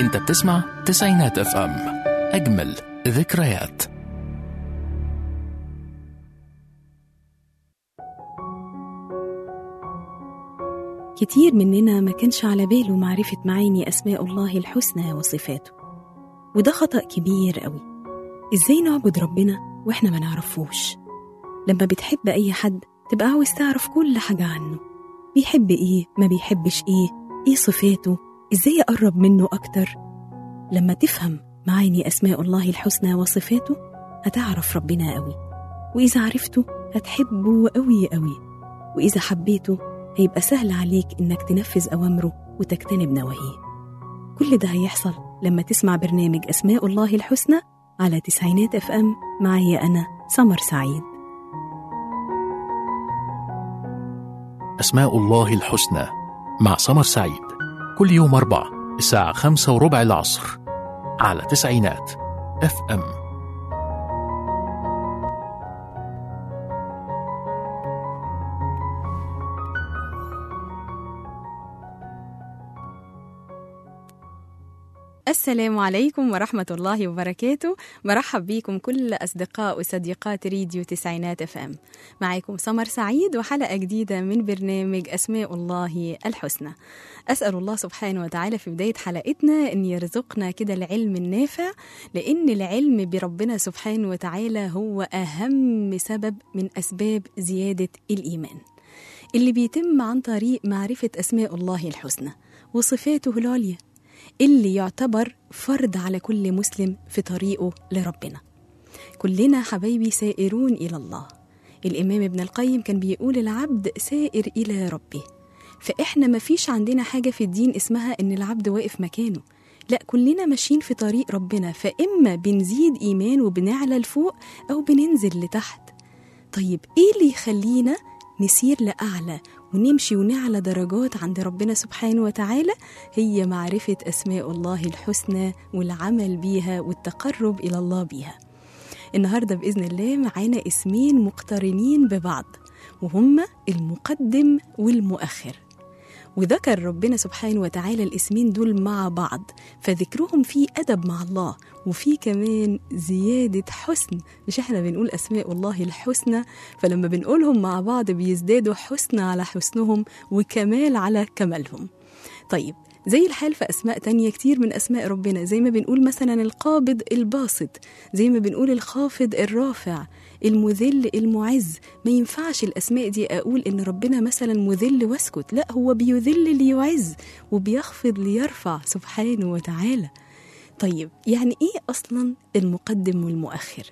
انت بتسمع تسعينات اف ام، اجمل ذكريات. كتير مننا ما كانش على باله معرفة معاني أسماء الله الحسنى وصفاته، وده خطأ كبير قوي. إزاي نعبد ربنا وإحنا ما نعرفوش؟ لما بتحب أي حد تبقى عاوز تعرف كل حاجة عنه، بيحب إيه، ما بيحبش إيه صفاته، إزاي أقرب منه أكتر. لما تفهم معاني أسماء الله الحسنى وصفاته هتعرف ربنا قوي، وإذا عرفته هتحبه قوي قوي، وإذا حبيته هيبقى سهل عليك إنك تنفذ أوامره وتجتنب نواهيه. كل ده هيحصل لما تسمع برنامج أسماء الله الحسنى على تسعينات اف ام. معي أنا سمر سعيد. أسماء الله الحسنى مع سمر سعيد، كل يوم 4 الساعة 5:15 العصر على تسعينات اف ام. السلام عليكم ورحمة الله وبركاته. مرحب بكم كل أصدقاء وصديقات راديو تسعينات اف ام. معاكم سمر سعيد وحلقة جديدة من برنامج أسماء الله الحسنى. أسأل الله سبحانه وتعالى في بداية حلقتنا أن يرزقنا كده العلم النافع، لأن العلم بربنا سبحانه وتعالى هو أهم سبب من أسباب زيادة الإيمان، اللي بيتم عن طريق معرفة أسماء الله الحسنى وصفاته العليا، اللي يعتبر فرض على كل مسلم في طريقه لربنا. كلنا حبايبي سائرون إلى الله. الإمام ابن القيم كان بيقول العبد سائر إلى ربه. فإحنا ما فيش عندنا حاجة في الدين اسمها إن العبد واقف مكانه، لا، كلنا ماشيين في طريق ربنا، فإما بنزيد إيمان وبنعلى لفوق أو بننزل لتحت. طيب إيه اللي يخلينا نسير لأعلى ونمشي ونعلى درجات عند ربنا سبحانه وتعالى؟ هي معرفة أسماء الله الحسنى والعمل بيها والتقرب إلى الله بيها. النهاردة بإذن الله معانا اسمين مقترنين ببعض، وهما المقدم والمؤخر. وذكر ربنا سبحانه وتعالى الاسمين دول مع بعض، فذكرهم فيه أدب مع الله وفيه كمان زيادة حسن. مش احنا بنقول أسماء الله الحسنى، فلما بنقولهم مع بعض بيزدادوا حسن على حسنهم وكمال على كمالهم. طيب زي الحال في أسماء تانية كتير من أسماء ربنا، زي ما بنقول مثلا القابض الباسط، زي ما بنقول الخافض الرافع، المذل المعز. ما ينفعش الأسماء دي أقول إن ربنا مثلا مذل واسكت، لا، هو بيذل ليعز وبيخفض ليرفع سبحانه وتعالى. طيب يعني إيه أصلا المقدم والمؤخر؟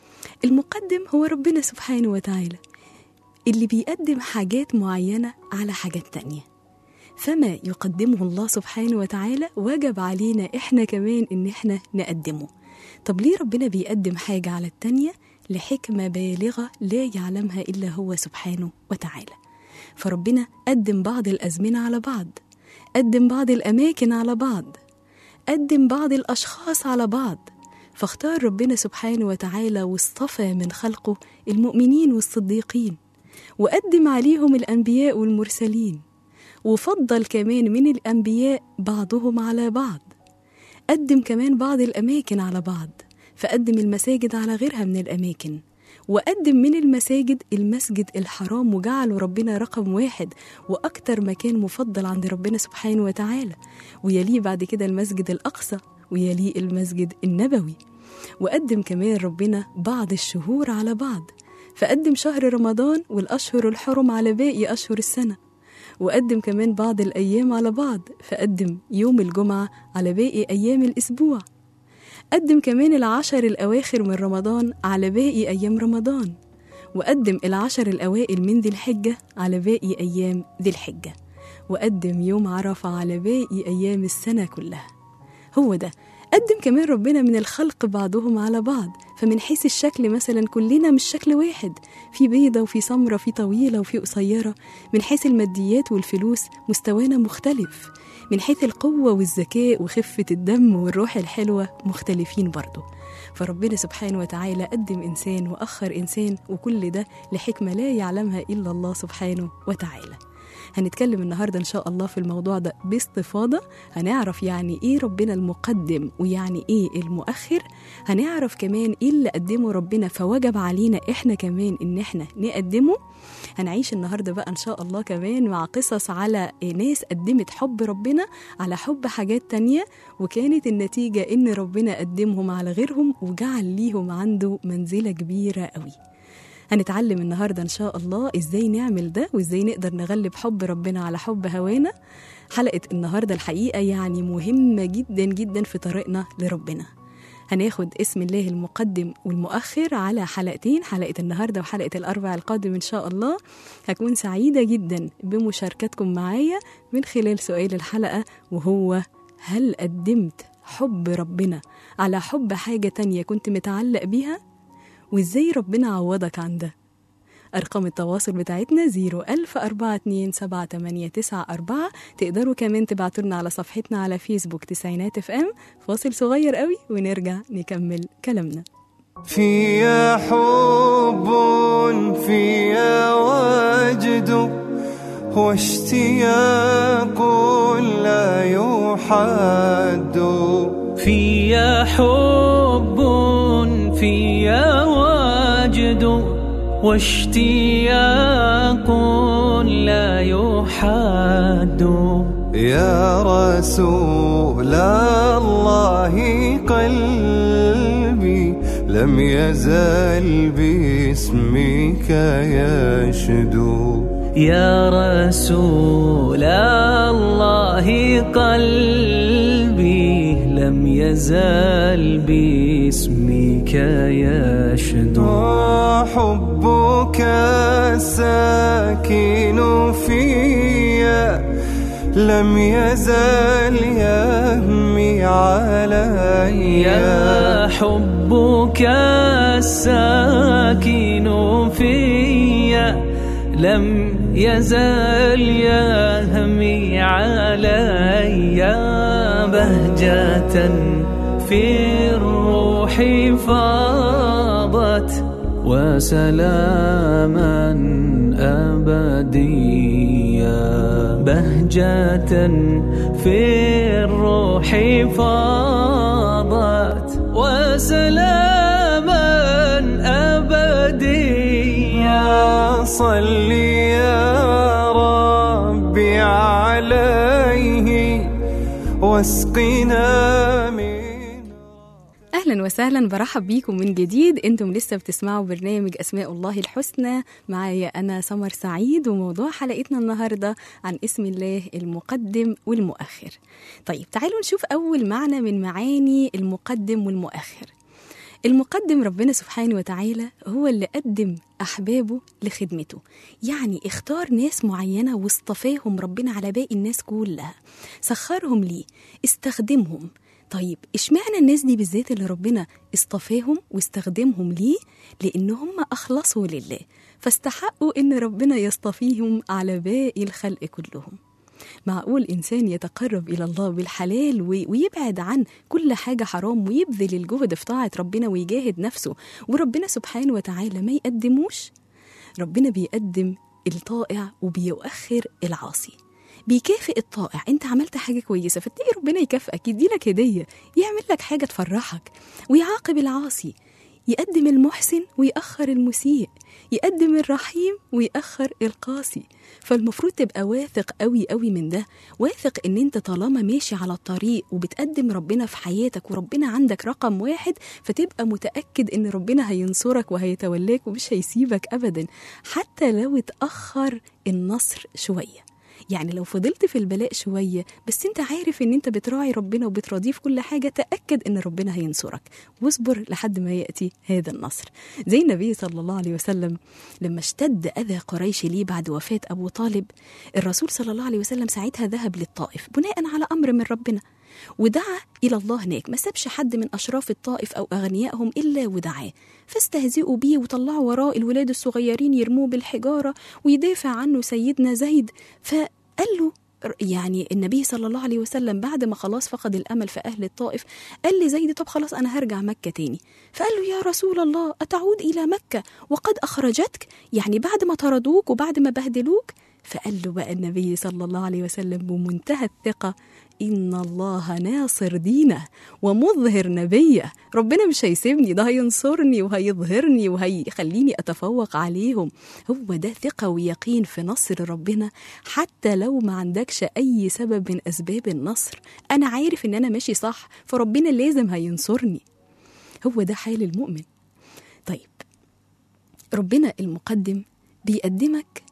المقدم هو ربنا سبحانه وتعالى اللي بيقدم حاجات معينة على حاجات تانية، فما يقدمه الله سبحانه وتعالى وجب علينا إحنا كمان إن إحنا نقدمه. طب ليه ربنا بيقدم حاجة على التانية؟ لحكمة بالغة لا يعلمها إلا هو سبحانه وتعالى. فربنا قدم بعض الأزمنة على بعض، قدم بعض الأماكن على بعض، قدم بعض الأشخاص على بعض، فاختار ربنا سبحانه وتعالى واصطفى من خلقه المؤمنين والصديقين، وقدم عليهم الأنبياء والمرسلين، وفضل كمان من الأنبياء بعضهم على بعض، قدم كمان بعض الأماكن على بعض، فقدم المساجد على غيرها من الأماكن، وقدم من المساجد المسجد الحرام وجعله ربنا رقم 1 وأكتر مكان مفضل عند ربنا سبحانه وتعالى، ويليه بعد كده المسجد الأقصى، ويليه المسجد النبوي. وقدم كمان ربنا بعض الشهور على بعض، فقدم شهر رمضان والأشهر الحرم على باقي أشهر السنة، وقدم كمان بعض الأيام على بعض، فقدم يوم الجمعة على باقي أيام الأسبوع، قدم كمان 10 الأواخر من رمضان على باقي أيام رمضان، وقدم 10 الأوائل من ذي الحجة على باقي أيام ذي الحجة، وقدم يوم عرفة على باقي أيام السنة كلها. هو ده. قدم كمان ربنا من الخلق بعضهم على بعض، فمن حيث الشكل مثلا كلنا مش شكل واحد، في بيضة وفي سمرة، في طويلة وفي قصيرة. من حيث الماديات والفلوس مستوانا مختلف، من حيث القوة والذكاء وخفة الدم والروح الحلوة مختلفين برضو. فربنا سبحانه وتعالى قدم إنسان وأخر إنسان، وكل ده لحكمة لا يعلمها إلا الله سبحانه وتعالى. هنتكلم النهاردة إن شاء الله في الموضوع ده باستفاضة. هنعرف يعني إيه ربنا المقدم ويعني إيه المؤخر. هنعرف كمان إيه اللي قدمه ربنا فوجب علينا إحنا كمان إن إحنا نقدمه. هنعيش النهاردة بقى إن شاء الله كمان مع قصص على ناس قدمت حب ربنا على حب حاجات تانية، وكانت النتيجة إن ربنا قدمهم على غيرهم وجعل ليهم عنده منزلة كبيرة قوي. هنتعلم النهاردة إن شاء الله إزاي نعمل ده وإزاي نقدر نغلب حب ربنا على حب هوانا. حلقة النهاردة الحقيقة يعني مهمة جدا جدا في طريقنا لربنا. هناخد اسم الله المقدم والمؤخر على حلقتين، حلقة النهاردة وحلقة الأربع القادم إن شاء الله. هكون سعيدة جدا بمشاركتكم معايا من خلال سؤال الحلقة، وهو هل قدمت حب ربنا على حب حاجة تانية كنت متعلق بيها؟ وإزاي ربنا عوضك عن ده؟ أرقام التواصل بتاعتنا 01042788994. تقدروا كمان تبعتولنا على صفحتنا على فيسبوك تسعينات اف ام. فاصل صغير قوي ونرجع نكمل كلامنا. فيا حب فيا وجد واشتياق لا يحد، فيا حب فيا وجد واشتياق لا يحد، يا رسول الله قلبي لم يزل باسمك يشدو، يا رسول الله قلبي لم يزل باسمك يشدو، حبك الساكن فيا لم يزل يهمي علي، يا حبك الساكن فيا لم يزل يهمي علي، بهجة في الروح فاضت وسلاما أبديا، بهجة في الروح فاضت وسلاما أبديا، صل يا ربي عليه واسقنا من. أهلا وسهلا، برحب بيكم من جديد. انتم لسه بتسمعوا برنامج أسماء الله الحسنى، معايا أنا سمر سعيد، وموضوع حلقتنا النهاردة عن اسم الله المقدم والمؤخر. طيب تعالوا نشوف أول معنى من معاني المقدم والمؤخر. المقدم ربنا سبحانه وتعالى هو اللي قدم أحبابه لخدمته، يعني اختار ناس معينة واصطفاهم ربنا على باقي الناس كلها، سخرهم ليه، استخدمهم. طيب اشمعنى الناس دي بالذات اللي ربنا اصطفاهم واستخدمهم ليه؟ لأن هم أخلصوا لله، فاستحقوا إن ربنا يصطفيهم على باقي الخلق كلهم. معقول إنسان يتقرب إلى الله بالحلال ويبعد عن كل حاجة حرام ويبذل الجهد في طاعة ربنا ويجاهد نفسه، وربنا سبحانه وتعالى ما يقدموش؟ ربنا بيقدم الطائع وبيؤخر العاصي. بيكافئ الطائع، انت عملت حاجة كويسة فتلاقي ربنا يكافئك، يديلك هدية، يعمل لك حاجة تفرحك، ويعاقب العاصي، يقدم المحسن ويأخر المسيء، يقدم الرحيم ويأخر القاسي. فالمفروض تبقى واثق قوي قوي من ده، واثق ان انت طالما ماشي على الطريق وبتقدم ربنا في حياتك وربنا عندك رقم واحد، فتبقى متأكد ان ربنا هينصرك وهيتولاك ومش هيسيبك ابدا، حتى لو اتأخر النصر شوية. يعني لو فضلت في البلاء شوية بس انت عارف ان انت بتراعي ربنا وبتراضيه في كل حاجة، تأكد ان ربنا هينصرك، واصبر لحد ما يأتي هذا النصر. زي النبي صلى الله عليه وسلم لما اشتد أذى قريش ليه بعد وفاة أبو طالب، الرسول صلى الله عليه وسلم ساعتها ذهب للطائف بناء على أمر من ربنا، ودعا إلى الله هناك، ما سابش حد من أشراف الطائف أو أغنيائهم إلا ودعاه، فاستهزئوا بيه وطلعوا وراء الولاد الصغيرين يرموه بالحجارة ويدافع عنه سيدنا زيد. فقال له يعني النبي صلى الله عليه وسلم بعد ما خلاص فقد الأمل في أهل الطائف، قال لزيد طب خلاص أنا هرجع مكة تاني. فقال له يا رسول الله أتعود إلى مكة وقد أخرجتك؟ يعني بعد ما طردوك وبعد ما بهدلوك فقال له بقى النبي صلى الله عليه وسلم بمنتهى الثقة: إن الله ناصر دينه ومظهر نبيه. ربنا مش هيسيبني، ده هينصرني وهيظهرني وهيخليني أتفوق عليهم. هو ده ثقة ويقين في نصر ربنا، حتى لو ما عندكش أي سبب من أسباب النصر. أنا عارف إن أنا ماشي صح، فربنا لازم هينصرني. هو ده حال المؤمن. طيب، ربنا المقدم بيقدمك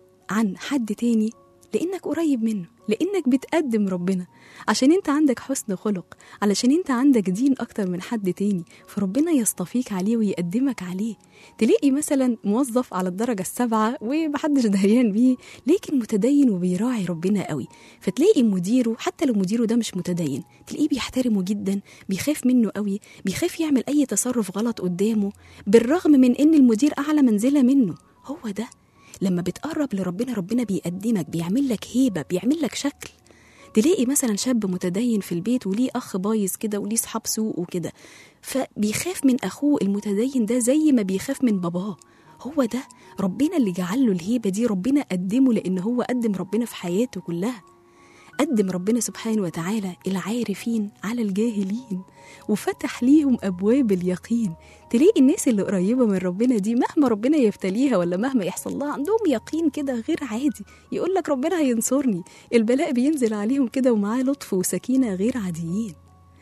عن حد تاني لأنك قريب منه، لأنك بتقدم ربنا، عشان انت عندك حسن خلق، علشان انت عندك دين أكتر من حد تاني، فربنا يصطفيك عليه ويقدمك عليه. تلاقي مثلا موظف على الدرجة 7 ومحدش دهيان بيه، لكن متدين وبيراعي ربنا قوي، فتلاقي مديره حتى لو مديره ده مش متدين تلاقيه بيحترمه جدا، بيخاف منه قوي، بيخاف يعمل أي تصرف غلط قدامه، بالرغم من ان المدير أعلى منزلة منه. هو ده لما بتقرب لربنا، ربنا بيقدمك، بيعمل لك هيبة، بيعمل لك شكل. تلاقي مثلا شاب متدين في البيت وليه أخ بايظ كده وليه صحاب سوء وكده، فبيخاف من أخوه المتدين ده زي ما بيخاف من باباه. هو ده ربنا اللي جعله الهيبة دي، ربنا قدمه لأن هو قدم ربنا في حياته كلها. قدم ربنا سبحانه وتعالى العارفين على الجاهلين، وفتح ليهم أبواب اليقين. تلاقي الناس اللي قريبة من ربنا دي مهما ربنا يبتليها ولا مهما يحصل لها عندهم يقين كده غير عادي، يقول لك ربنا هينصرني. البلاء بينزل عليهم كده ومعاه لطف وسكينة غير عاديين.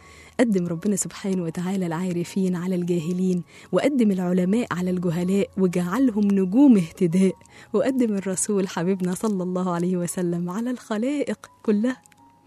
قدم ربنا سبحانه وتعالى العارفين على الجاهلين، وقدم العلماء على الجهلاء وجعلهم نجوم اهتداء، وقدم الرسول حبيبنا صلى الله عليه وسلم على الخلائق كلها.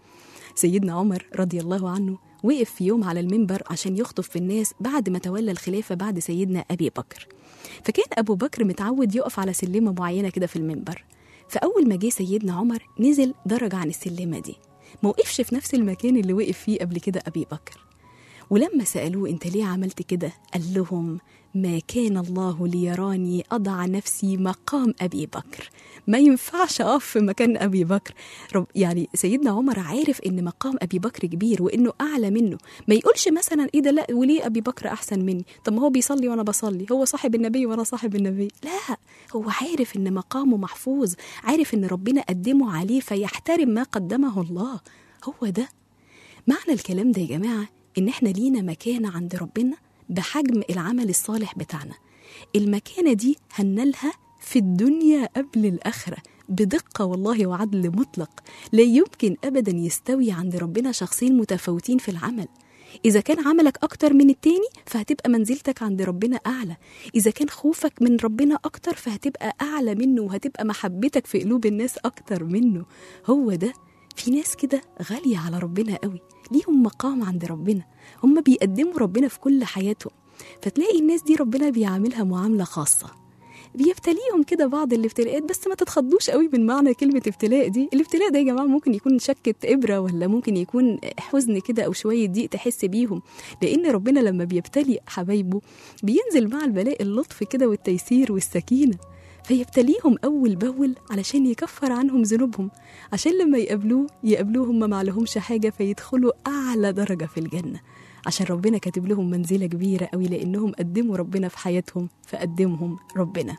سيدنا عمر رضي الله عنه وقف في يوم على المنبر عشان يخطب في الناس بعد ما تولى الخلافة بعد سيدنا أبي بكر. فكان أبو بكر متعود يقف على سلمة معينة كده في المنبر، فأول ما جه سيدنا عمر نزل درجة عن السلمة دي، موقفش في نفس المكان اللي وقف فيه قبل كده أبي بكر. ولما سألوه أنت ليه عملت كده؟ قال لهم: ما كان الله ليراني أضع نفسي مقام أبي بكر، ما ينفعش أقف في مكان أبي بكر. يعني سيدنا عمر عارف إن مقام أبي بكر كبير وإنه أعلى منه، ما يقولش مثلا إيه ده، لا وليه أبي بكر أحسن مني؟ طب ما هو بيصلي وأنا بصلي، هو صاحب النبي وأنا صاحب النبي. لا، هو عارف إن مقامه محفوظ، عارف إن ربنا قدمه عليه فيحترم ما قدمه الله. هو ده معنى الكلام ده يا جماعة، إن إحنا لينا مكانة عند ربنا بحجم العمل الصالح بتاعنا. المكانة دي هننالها في الدنيا قبل الآخرة بدقة والله وعدل مطلق. لا يمكن أبدا يستوي عند ربنا شخصين متفاوتين في العمل. إذا كان عملك أكتر من التاني فهتبقى منزلتك عند ربنا أعلى، إذا كان خوفك من ربنا أكتر فهتبقى أعلى منه، وهتبقى محبتك في قلوب الناس أكتر منه. هو ده. في ناس كده غالية على ربنا قوي، ليهم مقام عند ربنا، هم بيقدموا ربنا في كل حياتهم. فتلاقي الناس دي ربنا بيعاملها معاملة خاصة، بيبتليهم كده بعض الابتلاءات، بس ما تتخضوش قوي من معنى كلمة ابتلاء دي. الابتلاء ده يا جماعة ممكن يكون شكة إبرة، ولا ممكن يكون حزن كده أو شوية ضيق تحس بيهم، لأن ربنا لما بيبتلي حبايبه بينزل مع البلاء اللطف كده والتيسير والسكينة، فيبتليهم أول بأول علشان يكفر عنهم ذنوبهم، عشان لما يقابلوه هم ما لهمش حاجة فيدخلوا أعلى درجة في الجنة، عشان ربنا كاتب لهم منزلة كبيرة قوي لأنهم قدموا ربنا في حياتهم فقدمهم ربنا.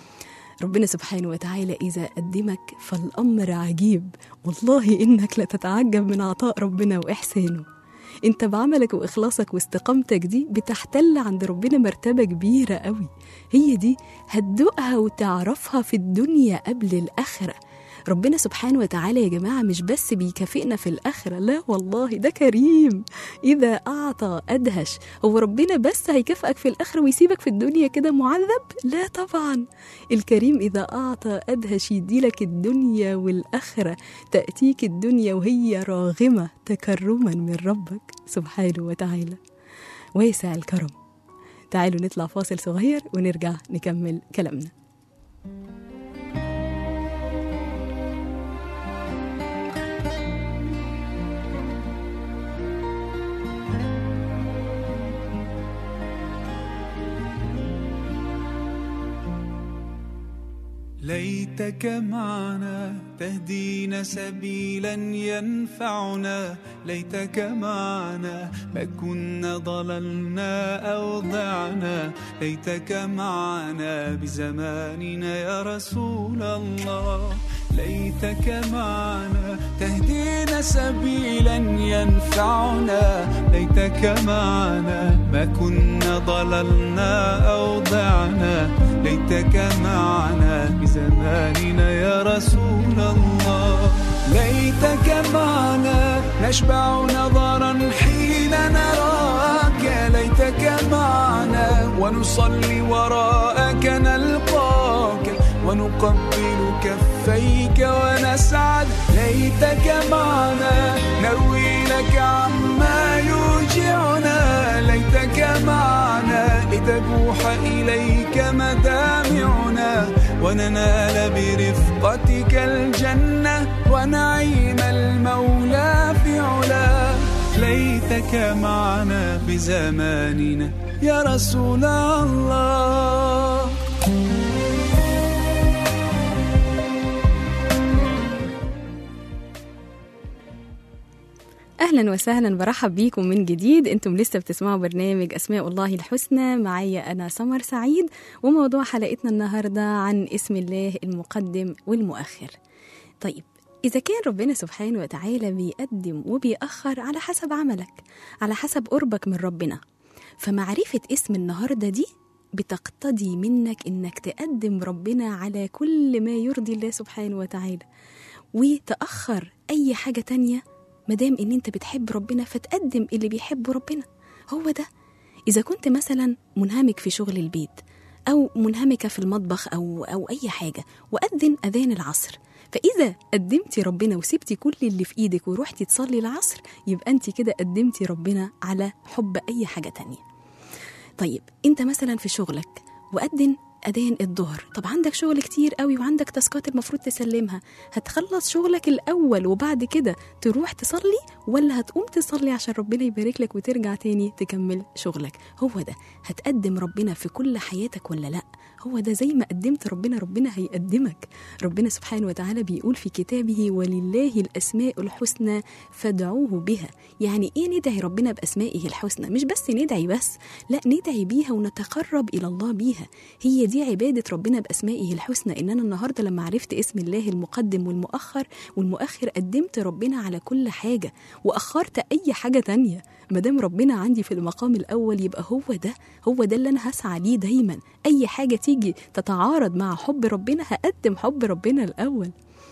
ربنا سبحانه وتعالى إذا قدمك فالأمر عجيب، والله إنك لتتعجب من عطاء ربنا وإحسانه. انت بعملك وإخلاصك واستقامتك دي بتحتل عند ربنا مرتبة كبيرة قوي، هي دي هتدوقها وتعرفها في الدنيا قبل الآخرة. ربنا سبحانه وتعالى يا جماعة مش بس بيكافئنا في الآخرة، لا والله ده كريم، إذا أعطى أدهش. هو ربنا بس هيكافئك في الآخرة ويسيبك في الدنيا كده معذب؟ لا طبعا، الكريم إذا أعطى أدهش يديلك الدنيا والآخرة، تأتيك الدنيا وهي راغمة تكرما من ربك سبحانه وتعالى، واسع الكرم. تعالوا نطلع فاصل صغير ونرجع نكمل كلامنا. ليتك معنا تهدينا سبيلا ينفعنا، ليتك معنا ما كنا ضللنا أو ضعنا، ليتك معنا بزماننا يا رسول الله. ليتك معنا تهدينا سبيلا ينفعنا، ليتك معنا ما كنا ضللنا أو ضعنا، ليتك معنا بزماننا يا رسول الله. ليتك معنا نشبع نظرا حين نراك، ليتك معنا ونصلي وراءك نلقاك ونقبل كفيك ونسعد، ليتك معنا نروي لك عما يوجعنا، ليتك معنا لتبوح إليك مدامعنا وننال برفقتك الجنة ونعيم المولى في علا، ليتك معنا بزماننا يا رسول الله. أهلا وسهلا، برحب بيكم من جديد. أنتم لسه بتسمعوا برنامج أسماء الله الحسنى، معايا أنا سمر سعيد، وموضوع حلقتنا النهاردة عن اسم الله المقدم والمؤخر. طيب، إذا كان ربنا سبحانه وتعالى بيقدم وبيأخر على حسب عملك، على حسب قربك من ربنا، فمعرفة اسم النهاردة دي بتقتضي منك إنك تقدم ربنا على كل ما يرضي الله سبحانه وتعالى، وتأخر أي حاجة تانية مدام إن أنت بتحب ربنا، فتقدم اللي بيحبه ربنا. هو ده. إذا كنت مثلا منهمك في شغل البيت أو منهمكة في المطبخ أو أي حاجة، وأذن أذان العصر، فإذا قدمتي ربنا وسبتي كل اللي في إيدك ورحتي تصلي العصر، يبقى أنت كده قدمتي ربنا على حب أي حاجة تانية. طيب، أنت مثلا في شغلك وأذن أذان الظهر، طب عندك شغل كتير قوي وعندك تاسكات المفروض تسلمها، هتخلص شغلك الأول وبعد كده تروح تصلي، ولا هتقوم تصلي عشان ربنا يبارك لك وترجع تاني تكمل شغلك؟ هو ده. هتقدم ربنا في كل حياتك ولا لأ؟ هو ده. زي ما قدمت ربنا، ربنا هيقدمك. ربنا سبحانه وتعالى بيقول في كتابه: ولله الأسماء الحسنى فادعوه بها. يعني إيه ندعي ربنا بأسمائه الحسنى؟ مش بس ندعي بس، لا، ندعي بيها ونتقرب إلى الله بيها. هي دي عبادة ربنا بأسمائه الحسنى، إن أنا النهاردة لما عرفت اسم الله المقدم والمؤخر قدمت ربنا على كل حاجة وأخرت أي حاجة تانية. مدام ربنا عندي في المقام الأول، يبقى هو ده اللي أنا هسعى ليه دايما. أي حاجة تيجي تتعارض مع حب ربنا، هقدم حب ربنا الأول.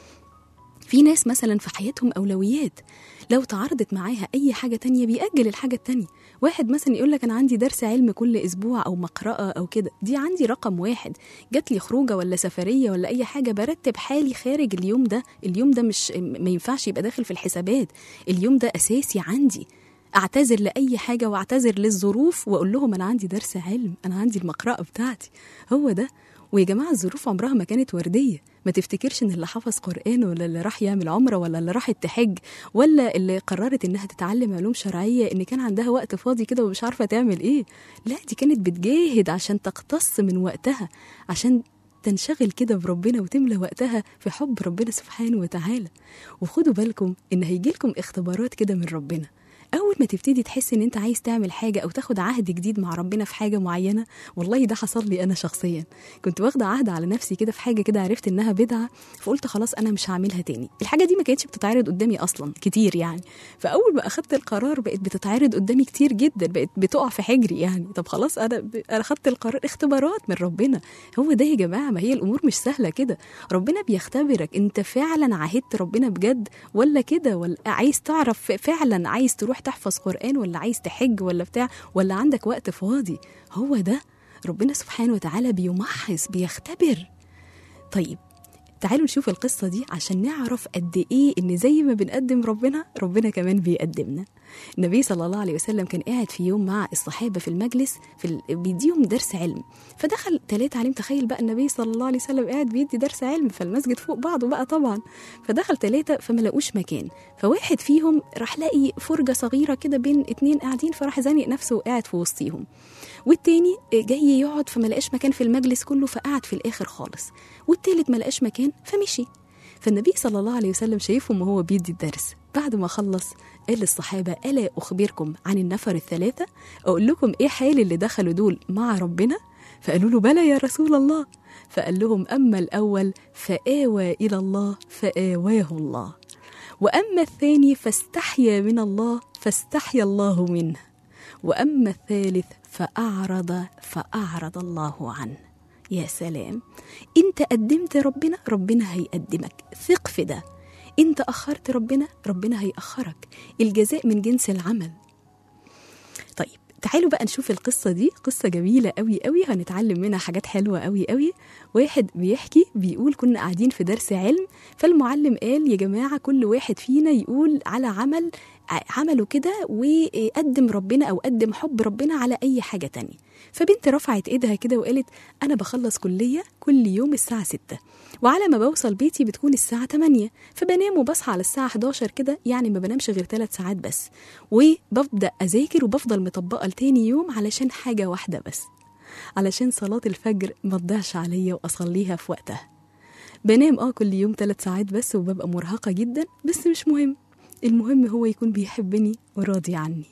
في ناس مثلا في حياتهم أولويات، لو تعارضت معاها أي حاجة تانية بيأجل الحاجة التانية. واحد مثلا يقولك أنا عندي درس علم كل أسبوع أو مقرأة أو كده، دي عندي رقم واحد. جات لي خروجة ولا سفرية ولا أي حاجة، برتب حالي خارج اليوم ده مش ما ينفعش يبقى داخل في الحسابات. اليوم ده أساسي عندي. أعتذر لأي حاجة وأعتذر للظروف وأقول لهم أنا عندي درس علم، أنا عندي المقرأة بتاعتي. هو ده. ويا جماعة، الظروف عمرها ما كانت وردية. ما تفتكرش ان اللي حفظ قرآن ولا اللي راح يعمل عمرة ولا اللي راحت تحج ولا اللي قررت انها تتعلم علوم شرعية ان كان عندها وقت فاضي كده ومش عارفة تعمل ايه. لا، دي كانت بتجاهد عشان تقتص من وقتها، عشان تنشغل كده بربنا وتملى وقتها في حب ربنا سبحانه وتعالى. وخدوا بالكم ان هيجيلكم اختبارات كده من ربنا. أول ما تبتدي تحس إن أنت عايز تعمل حاجة أو تاخد عهد جديد مع ربنا في حاجة معينة، والله ده حصل لي أنا شخصيا. كنت واخدة عهد على نفسي كده في حاجة كده، عرفت إنها بدعة، فقلت خلاص أنا مش هعملها تاني. الحاجة دي ما كانتش بتتعرض قدامي أصلا كتير يعني، فأول ما أخدت القرار بقت بتتعرض قدامي كتير جدا، بقت بتقع في حجري يعني. طب خلاص أنا أخدت القرار. اختبارات من ربنا. هو ده يا جماعة، ما هي الأمور مش سهلة كده. ربنا بيختبرك أنت فعلا عاهدت ربنا بجد ولا كده، ولا عايز تعرف فعلا عايز تروح تحفظ قرآن ولا عايز تحج ولا بتاع، ولا عندك وقت فاضي. هو ده. ربنا سبحانه وتعالى بيمحص، بيختبر. طيب، تعالوا نشوف القصة دي عشان نعرف قد إيه إن زي ما بنقدم ربنا كمان بيقدمنا. النبي صلى الله عليه وسلم كان قاعد في يوم مع الصحابة في المجلس بيديهم درس علم، فدخل 3 عليهم. تخيل بقى النبي صلى الله عليه وسلم قاعد بيدي درس علم، فالمسجد فوق بعضه بقى طبعا. فدخل 3 فما لقوش مكان، فواحد فيهم راح لاقي فرجة صغيرة كده بين 2 قاعدين، فراح زانق نفسه وقاعد في وسطيهم. والتاني جاي يقعد فما لقاش مكان في المجلس كله، فقعد في الآخر خالص. والتالت ما لقاش مكان فمشي. فالنبي صلى الله عليه وسلم شايفهم وهو بيدي الدرس. بعد ما خلص قال للصحابة: ألا أخبركم عن النفر ال3؟ أقول لكم إيه حال اللي دخلوا دول مع ربنا؟ فقالوا له بلى يا رسول الله. فقال لهم أما الأول فآوى إلى الله فآواه الله، وأما الثاني فاستحيا من الله فاستحيا الله منه، وأما الثالث فأعرض الله عنه. يا سلام، انت قدمت ربنا، ربنا هيقدمك، ثق في ده. انت أخرت ربنا، ربنا هيأخرك، الجزاء من جنس العمل. طيب تعالوا بقى نشوف القصة دي، قصة جميلة قوي قوي، هنتعلم منها حاجات حلوة قوي قوي. واحد بيحكي بيقول كنا قاعدين في درس علم، فالمعلم قال يا جماعة كل واحد فينا يقول على عمله كده وقدم ربنا أو قدم حب ربنا على أي حاجة تانية. فبنت رفعت إيدها كده وقالت أنا بخلص كلية كل يوم الساعة 6، وعلى ما بوصل بيتي بتكون الساعة 8، فبنام وبصحى على الساعة 11 كده، يعني ما بنامش غير 3 ساعات بس، وببدأ أذاكر وبفضل مطبقة لتاني يوم علشان حاجة واحدة بس، علشان صلاة الفجر ما تضيعش عليا وأصليها في وقتها. بنام كل يوم 3 ساعات بس وببقى مرهقة جدا، بس مش مهم، المهم هو يكون بيحبني وراضي عني.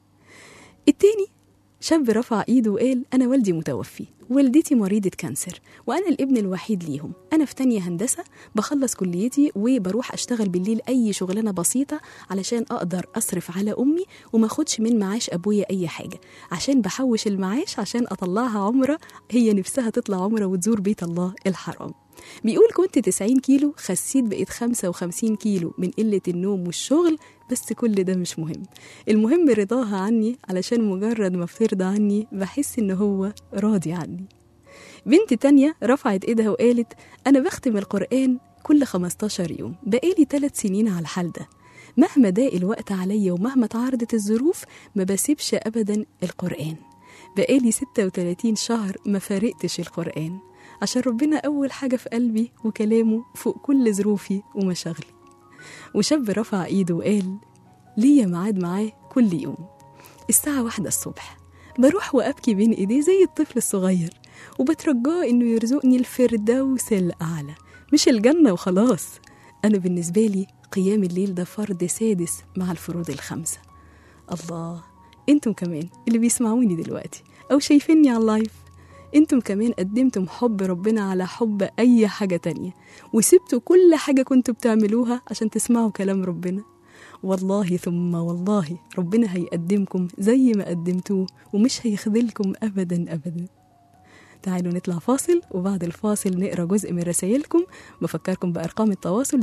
التاني شاب رفع ايده وقال أنا والدي متوفي، والدتي مريضة كانسر، وأنا الابن الوحيد ليهم، أنا في تانية هندسة، بخلص كليتي وبروح أشتغل بالليل أي شغلانة بسيطة علشان أقدر أصرف على أمي وما أخدش من معاش أبويا أي حاجة، عشان بحوش المعاش عشان أطلعها عمرة، هي نفسها تطلع عمرة وتزور بيت الله الحرام. بيقول كنت 90 كيلو، خسيت بقيت 55 كيلو من قلة النوم والشغل، بس كل ده مش مهم، المهم رضاها عني، علشان مجرد ما بترضى عني بحس إن هو راضي عني. بنت تانية رفعت إيدها وقالت أنا بختم القرآن كل 15 يوم، بقالي 3 سنين على الحال ده، مهما ضاق الوقت عليا ومهما تعرضت الظروف ما بسيبش أبدا القرآن، بقالي 36 شهر ما فارقتش القرآن، عشان ربنا أول حاجة في قلبي وكلامه فوق كل ظروفي ومشاغلي. وشاب رفع إيده وقال ليا ميعاد معاه كل يوم الساعة 1 الصبح، بروح وأبكي بين إيديه زي الطفل الصغير، وبترجاه إنه يرزقني الفردوس الأعلى، مش الجنة وخلاص. أنا بالنسبة لي قيام الليل ده فرض سادس مع الفروض الخمسة. الله، انتم كمان اللي بيسمعوني دلوقتي أو شايفيني على اللايف، انتم كمان قدمتم حب ربنا على حب أي حاجة تانية، وسبتوا كل حاجة كنتوا بتعملوها عشان تسمعوا كلام ربنا. والله ثم والله ربنا هيقدمكم زي ما قدمتوه، ومش هيخذلكم أبدا أبدا. تعالوا نطلع فاصل، وبعد الفاصل نقرأ جزء من رسائلكم. بفكركم بأرقام التواصل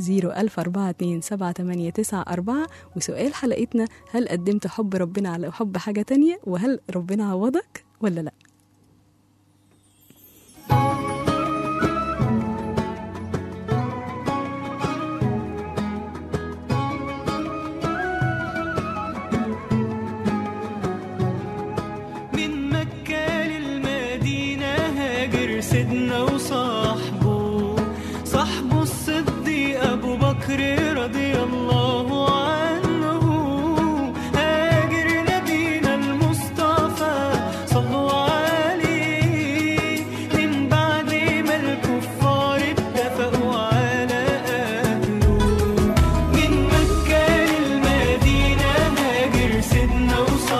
014278994، وسؤال حلقتنا هل قدمت حب ربنا على حب حاجة تانية، وهل ربنا عوضك ولا لأ؟ سيدنا وصاحبه الصديق أبو بكر رضي الله عنه، هاجر نبينا المصطفى صلوا عليه، من بعد ما الكفار اتفقوا على قتله. من مكة للمدينة هاجر سيدنا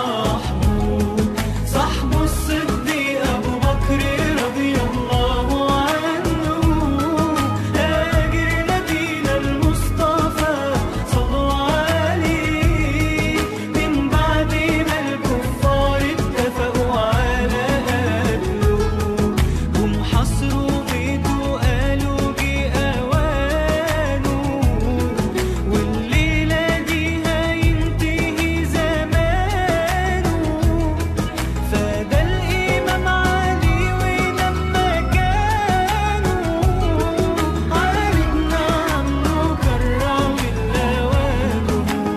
وصاحبه الصديق أبو بكر رضي الله عنه، هاجر نبينا المصطفى صلوا عليه، من بعد ما الكفار اتفقوا على قتله. هم حصروا بيته قالوا جه أوانه، والليلة دي هينتهي زمانه، فده الإمام علي ولما كانوا عارضنا عنه كرم الأوانه.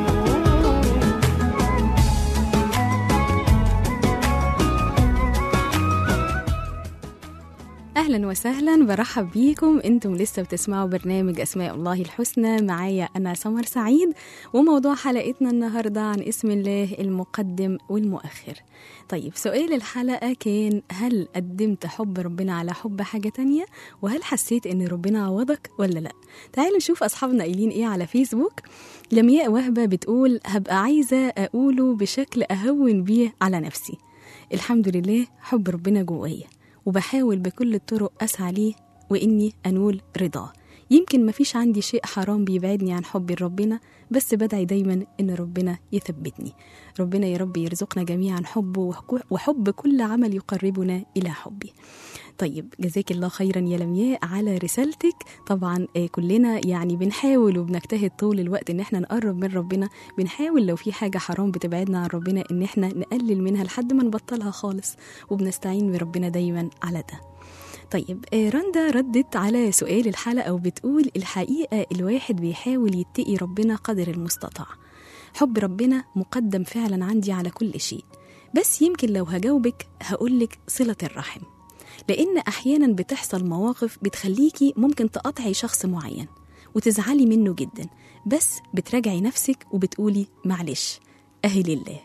أهلا وسهلا، برحب بيكم. انتم لسه بتسمعوا برنامج أسماء الله الحسنى، معايا أنا سمر سعيد، وموضوع حلقتنا النهاردة عن اسم الله المقدم والمؤخر. طيب سؤال الحلقة كان هل قدمت حب ربنا على حب حاجة تانية، وهل حسيت ان ربنا عوضك ولا لا؟ تعالوا نشوف أصحابنا قايلين ايه على فيسبوك. لمياء وهبة بتقول هبقى عايزة أقوله بشكل أهون بيه على نفسي، الحمد لله حب ربنا جوايا، وبحاول بكل الطرق أسعى ليه وإني أنول رضاه. يمكن مفيش عندي شيء حرام بيبعدني عن حبي لربنا، بس بدعي دايما إن ربنا يثبتني. ربنا يا رب يرزقنا جميعا حبه وحب كل عمل يقربنا إلى حبي. طيب جزاك الله خيرا يا لمياء على رسالتك. طبعا كلنا يعني بنحاول وبنجتهد طول الوقت ان احنا نقرب من ربنا، بنحاول لو في حاجة حرام بتبعدنا عن ربنا ان احنا نقلل منها لحد ما نبطلها خالص، وبنستعين بربنا دايما على ده. طيب رندا ردت على سؤال الحلقة وبتقول الحقيقة الواحد بيحاول يتقي ربنا قدر المستطاع. حب ربنا مقدم فعلا عندي على كل شيء، بس يمكن لو هجاوبك هقولك صلة الرحم، لأن أحيانا بتحصل مواقف بتخليكي ممكن تقطعي شخص معين وتزعلي منه جدا، بس بتراجعي نفسك وبتقولي معلش أهي لله.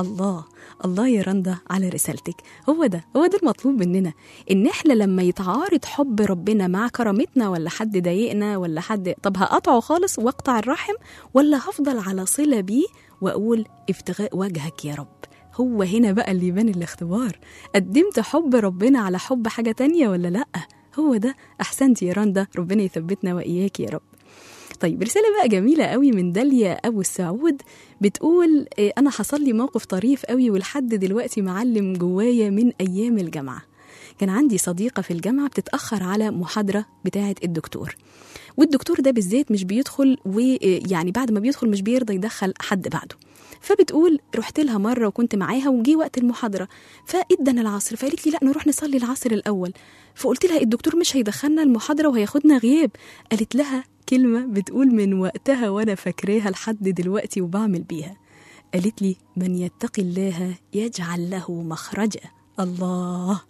الله يا رندا على رسالتك. هو ده المطلوب مننا، إن إحنا لما يتعارض حب ربنا مع كرامتنا ولا حد ضايقنا ولا حد، طب هقطعه خالص واقطع الرحم ولا هفضل على صلة بيه وأقول ابتغاء وجهك يا رب؟ هو هنا بقى اللي يبان الاختبار، قدمت حب ربنا على حب حاجة تانية ولا لأ؟ هو ده. أحسنتي يا رندا، ربنا يثبتنا وإياك يا رب. طيب رسالة بقى جميلة قوي من داليا أبو السعود، بتقول أنا حصل لي موقف طريف قوي ولحد دلوقتي معلم جوايا من أيام الجامعة. كان عندي صديقة في الجامعة بتتأخر على محاضرة بتاعة الدكتور، والدكتور ده بالذات مش بيدخل، ويعني بعد ما بيدخل مش بيرضى يدخل حد بعده. فبتقول رحت لها مرة وكنت معاها وجي وقت المحاضرة فإدنا العصر، فقالت لي لا نروح نصلي العصر الأول. فقلت لها الدكتور مش هيدخلنا المحاضرة وهياخدنا غياب. قالت لها كلمة بتقول من وقتها وأنا فاكراها لحد دلوقتي وبعمل بيها. قالت لي من يتقي الله يجعل له مخرجا. الله،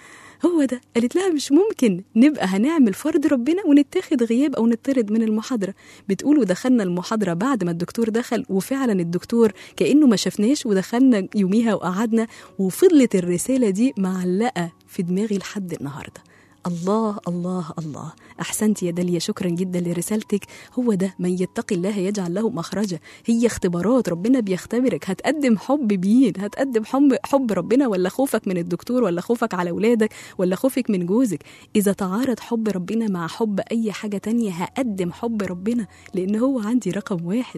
هو ده. قالت لها مش ممكن نبقى هنعمل فرض ربنا ونتاخد غياب أو نطرد من المحاضرة. بتقول ودخلنا المحاضرة بعد ما الدكتور دخل، وفعلا الدكتور كأنه ما شفناش، ودخلنا يوميها وقعدنا، وفضلت الرسالة دي معلقة في دماغي لحد النهاردة. الله الله الله. أحسنتي يا داليا، شكرا جدا لرسالتك. هو ده، من يتقي الله يجعل له مخرجا. هي اختبارات، ربنا بيختبرك. هتقدم حب مين؟ هتقدم حب ربنا ولا خوفك من الدكتور ولا خوفك على أولادك ولا خوفك من جوزك؟ إذا تعارض حب ربنا مع حب أي حاجة تانية هقدم حب ربنا، لأن هو عندي رقم واحد.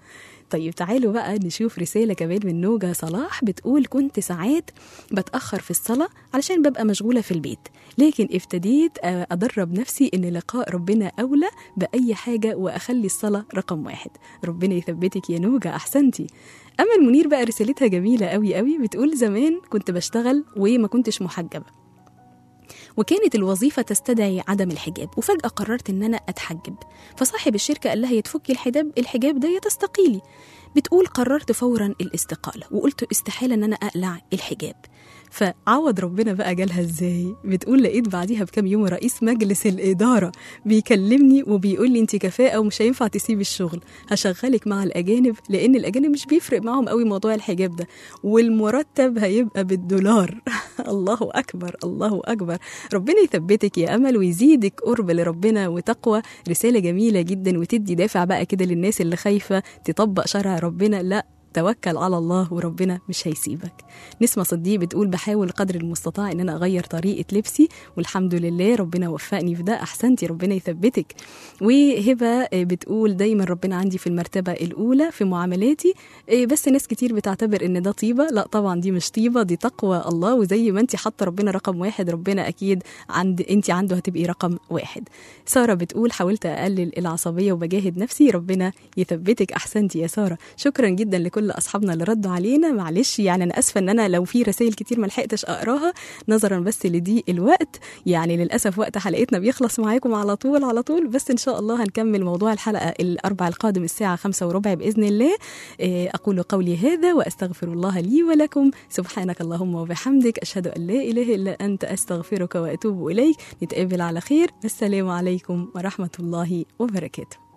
طيب تعالوا بقى نشوف رسالة كمان من نوجة صلاح، بتقول كنت ساعات بتأخر في الصلاة علشان ببقى مشغولة في البيت، لكن ابتديت أدرب نفسي إن لقاء ربنا أولى بأي حاجة وأخلي الصلاة رقم واحد. ربنا يثبتك يا نوجة، أحسنتي. أمل منير بقى رسالتها جميلة قوي قوي، بتقول زمان كنت بشتغل وما كنتش محجبة، وكانت الوظيفة تستدعي عدم الحجاب، وفجأة قررت إن أنا أتحجب. فصاحب الشركة قال لها يتفكي الحجاب ده يتستقيلي. بتقول قررت فورا الاستقالة وقلت استحالة إن أنا أقلع الحجاب. فعوض ربنا بقى جالها ازاي؟ بتقول لقيت بعديها بكام يوم رئيس مجلس الإدارة بيكلمني وبيقول لي انت كفاءة ومش هينفع تسيب الشغل، هشغلك مع الأجانب لأن الأجانب مش بيفرق معهم قوي موضوع الحجاب ده، والمرتب هيبقى بالدولار. الله أكبر الله أكبر. ربنا يثبتك يا أمل ويزيدك قرب لربنا وتقوى. رسالة جميلة جدا وتدي دافع بقى كده للناس اللي خايفة تطبق شرع ربنا. لا، توكل على الله وربنا مش هيسيبك. نسمة صديق بتقول بحاول قدر المستطاع ان انا اغير طريقة لبسي والحمد لله ربنا وفقني في ده. احسنتي، ربنا يثبتك. وهبة بتقول دايما ربنا عندي في المرتبة الاولى في معاملاتي، بس ناس كتير بتعتبر ان ده طيبة. لا طبعا دي مش طيبة، دي تقوى الله، وزي ما انت حاطة ربنا رقم واحد ربنا اكيد انت عنده هتبقي رقم واحد. سارة بتقول حاولت اقلل العصبية وبجاهد نفسي، ربنا يثبتك. احسنتي يا سارة، شكرا جدا لكل أصحابنا اللي ردوا علينا. معلش يعني أنا أسفة أن أنا لو في رسائل كتير ما لحقتش أقراها نظرا بس لضيق الوقت، يعني للأسف وقت حلقتنا بيخلص معاكم على طول، بس إن شاء الله هنكمل موضوع الحلقة الأربع القادم الساعة 5:15 بإذن الله. أقول قولي هذا وأستغفر الله لي ولكم. سبحانك اللهم وبحمدك، أشهد أن لا إله إلا أنت، أستغفرك وأتوب إليك. نتقابل على خير. السلام عليكم ورحمة الله وبركاته.